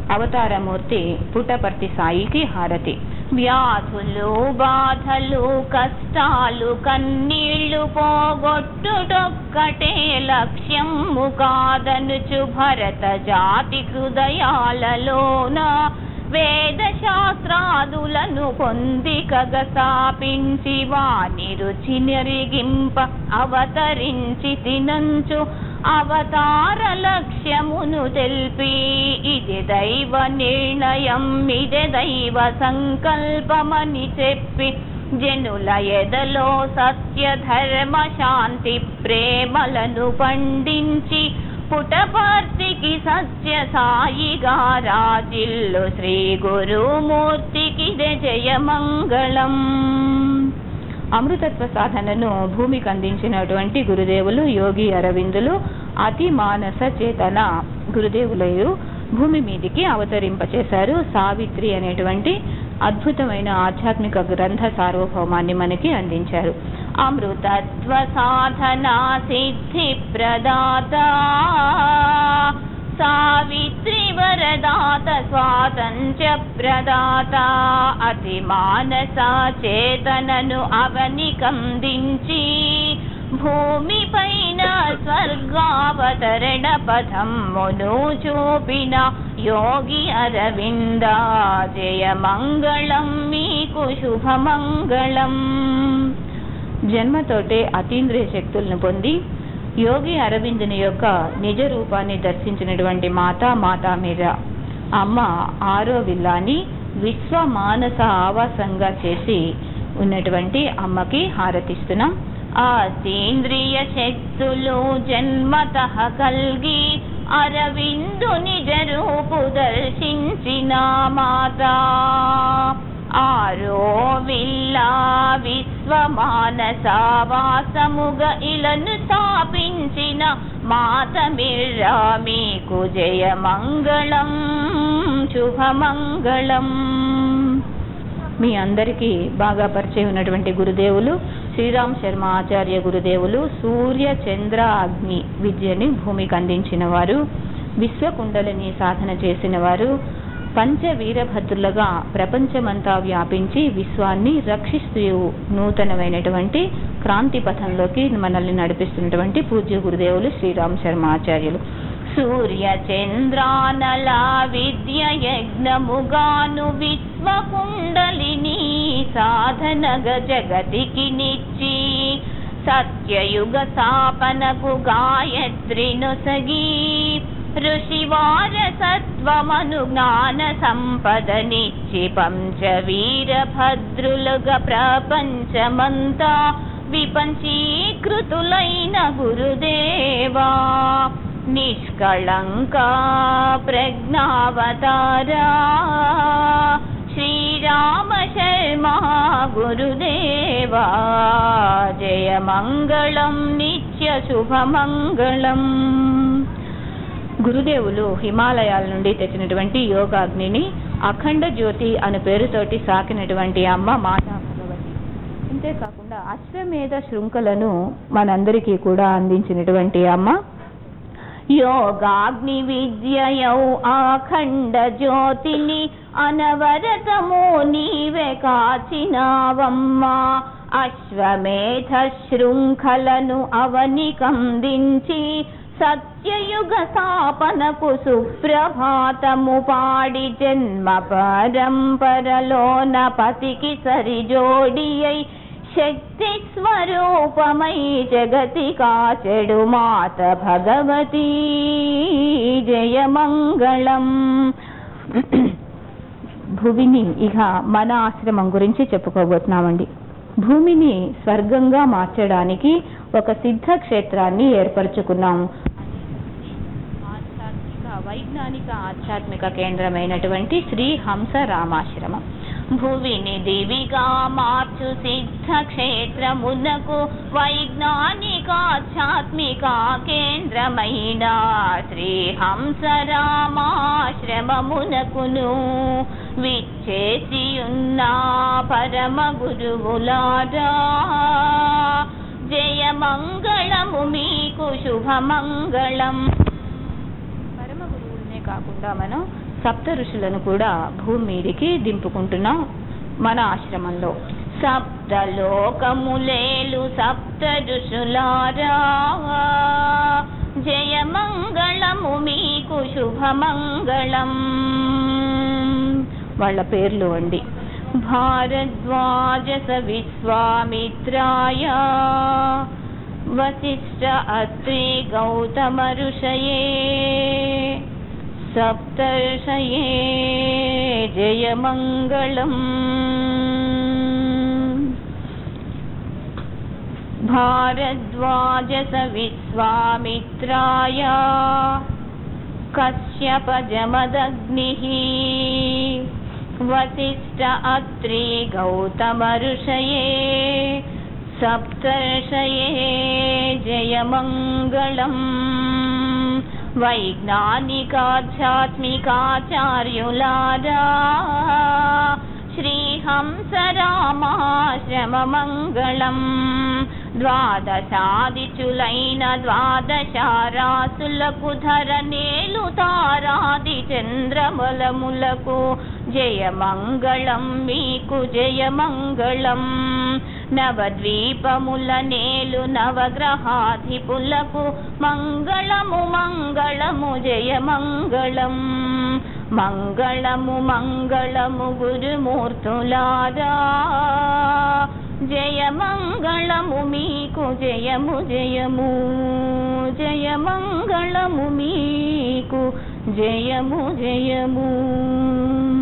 అవతారమూర్తి పుట్టపర్తి సాయికి హారతి. వ్యాధులు బాధలు కష్టాలు కన్నీళ్లు పోగొట్టుటొక్కటే లక్ష్యము కాదనుచు భరత జాతి హృదయాలలోన వేద శాస్త్రాదులను పొందికగ స్థాపించి వాని రుచి నెరిగింప అవతరించి తినంచు అవతార లక్ష్యమును తెల్పి ఇది దైవ నిర్ణయం ఇదే దైవ సంకల్పమని చెప్పి జనుల ఎదలో సత్య ధర్మ శాంతి ప్రేమలను పండించి పుటపర్తికి సత్య సాయిగా రాజిల్లు శ్రీ గురుమూర్తికి జయమంగళం. అమృతత్వ సాధనను భూమికి అందించినటువంటి గురుదేవులు యోగి అరవిందులు అతి మానస చేతన గురుదేవులు భూమి మీదికి అవతరింపచేశారు. సావిత్రి అనేటువంటి అద్భుతమైన ఆధ్యాత్మిక గ్రంథ సార్వభౌమాన్ని మనకి అందించారు. అమృతత్వ సాధన సిద్ధి ప్రదాత సావిత్రి వరదాత స్వాతంత్ర్య ప్రదాత అతి మానస చేతనను అవనికందించి భూమి పైన స్వర్గావతరణ పథమును చూపిన యోగి అరవింద జయమంగళం మీకు శుభమంగళం. జన్మతోటే అతీంద్రియ శక్తులను పొంది యోగి అరవిందుని యొక్క నిజ రూపాన్ని దర్శించినటువంటి మాతా మీరా అమ్మ 6వ విల్లాని విశ్వ మానస ఆవాసంగా చేసి ఉన్నటువంటి అమ్మకి హారతిస్తున్నాం. అతీంద్రియ శక్తులు జన్మతః కల్గి అరవిందు నిజ రూపు దర్శించిన మాత 6వ విల్లా విశ్వ మానసావాసముగ ఇలను స్థాపించిన మాత మీరా మీకు జయమంగళం శుభమంగళం. మీ అందరికీ బాగా పరిచయం ఉన్నటువంటి గురుదేవులు శ్రీరామ్ శర్మ ఆచార్య గురుదేవులు సూర్య చంద్ర అగ్ని విద్యని భూమికి అందించిన వారు, విశ్వకుండలిని సాధన చేసిన వారు, పంచవీరభద్రులుగా ప్రపంచమంతా వ్యాపించి విశ్వాన్ని రక్షిస్తూ నూతనమైనటువంటి క్రాంతి పథంలోకి మనల్ని నడిపిస్తున్నటువంటి పూజ్య గురుదేవులు శ్రీరామ్ శర్మ ఆచార్యులు. సూర్య చంద్రానల విద్య యజ్ఞముగాను విశ్వకుండలిని సాధనగ జగతికి నిచ్చి సత్యయుగ స్థాపనకు గాయత్రిను సగి ఋషివారసత్వమను జ్ఞాన సంపదనిచ్చి పంచవీరభద్రులుగా ప్రపంచమంతా విపంచీకృతులైన గురుదేవా నిష్కళంక ప్రజ్ఞావతారా శ్రీరామ శర్మ గురుదేవా జయమంగళం నిత్య శుభమంగళం. గురుదేవులు హిమాలయాల నుండి తెచ్చినటువంటి యోగాగ్నిని అఖండ జ్యోతి అను పేరుతోటి సాకినటువంటి అమ్మ మాతా భగవతి. అంతేకాకుండా అశ్వమేధ శృంఖలను మనందరికీ కూడా అందించినటువంటి అమ్మ యోగాగ్ని విద్యయౌ అఖండ జ్యోతిని అనవరతము నీవే కాచినావమ్మా అశ్వమేధ శృంఖలను అవనికందించి సత్యయుగ స్థాపనకు సుప్రభాతము పాడి జన్మ పరంపరలోన పతికి సరిజోడి అయి శక్తి స్వరూపమై జగతి కాచెడు మాత భగవతి జయమంగళం. భూమిని ఇక మన ఆశ్రమం గురించి చెప్పుకోబోతున్నామండి. భూమిని స్వర్గంగా మార్చడానికి ఒక సిద్ధ క్షేత్రాన్ని ఏర్పరచుకున్నాము. వైజ్ఞానిక ఆధ్యాత్మిక కేంద్రమైనటువంటి శ్రీ హంస రామాశ్రమం. భూమిని దివిగా మార్చు సిద్ధ క్షేత్రమునకు వైజ్ఞానిక ఆధ్యాత్మిక కేంద్రమైన శ్రీ హంస రామాశ్రమమునకును విచ్చేసి ఉన్న పరమ గురువులారా జయమంగళము మీకు శుభమంగళం. పరమ గురువులనే కాకుండా మనం సప్త ఋషులను కూడా భూమి మీదికి దింపుకుంటున్నాం మన ఆశ్రమంలో. సప్తలోకములేలు సప్త ఋషులారా, జయమంగళము మీకు శుభమంగళం. వాళ్ళ పేర్లు అండి. భారద్వాజ విశ్వామిత్రాయ, వశిష్ఠ అత్రి గౌతమ ఋషయే, సప్తర్షయే జయమంగళం. భారద్వాజ విశ్వామిత్రాయ, కశ్యప జమదగ్నిః, వశిష్ఠ అత్రి గౌతమ ఋషయే, సప్తర్షయే జయమంగళం. వైజ్ఞానికాధ్యాత్మికాచార్యులారా, శ్రీహంసరామాశ్రమమంగళం. ద్వాదశాదిచులైన ద్వాదశారాసులకు ధరనేలు తారాది చంద్రబలములకు జయమంగళం మీకు జయమంగళం. నవద్వీపముల నేలు నవగ్రహాధిపులకు మంగళము మంగళము జయమంగళం. మంగళము మంగళము గురుమూర్తులారా, జయమంగళము మీకు జయము జయము. జయమంగళము మీకు జయము జయము.